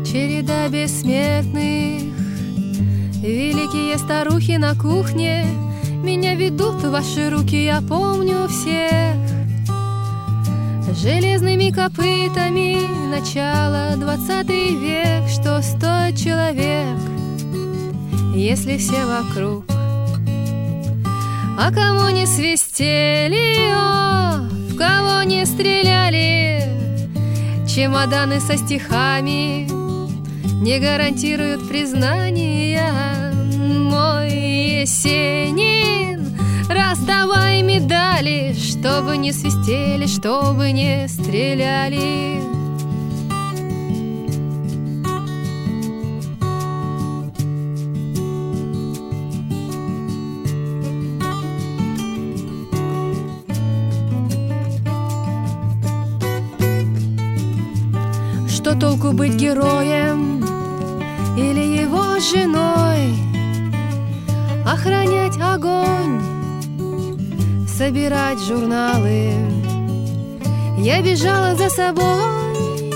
череда бессмертных. Великие старухи на кухне, меня ведут в ваши руки, я помню всех. Железными копытами начало 20 век. Что стоит человек, если все вокруг? А кому не свистели, в кого не стреляли? Чемоданы со стихами не гарантируют признания. Мой Есенин, раздавай медали, чтобы не свистели, чтобы не стреляли. Что толку быть героем или его женой? Охранять огонь, собирать журналы. Я бежала за собой,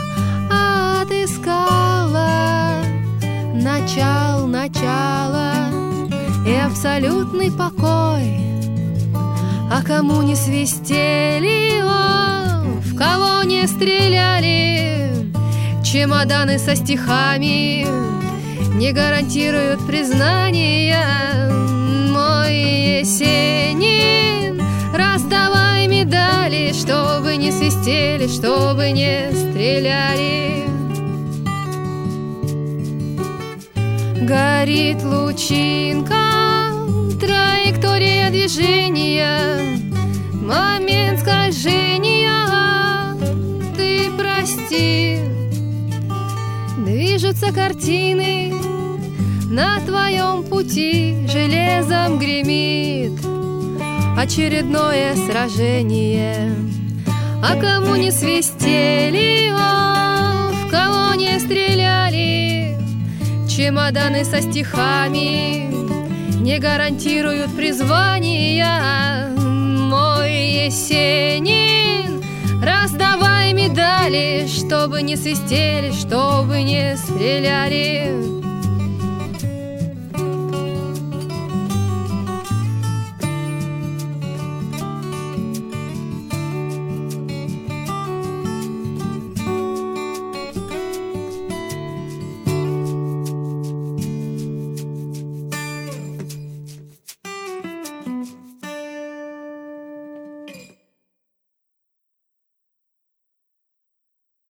отыскала начало и абсолютный покой. А кому не свистели, в кого не стреляли, чемоданы со стихами не гарантируют признания. Мой Есенин, раздавай медали, чтобы не свистели, чтобы не стреляли. Горит лучинка, траектория движения, момент скольжения. Ты прости, движутся картины на твоем пути, железом гремит очередное сражение. А кому не свистели, в кого не стреляли, чемоданы со стихами не гарантируют призвания. Мой Есенин, раздавай медали, чтобы не свистели, чтобы не стреляли.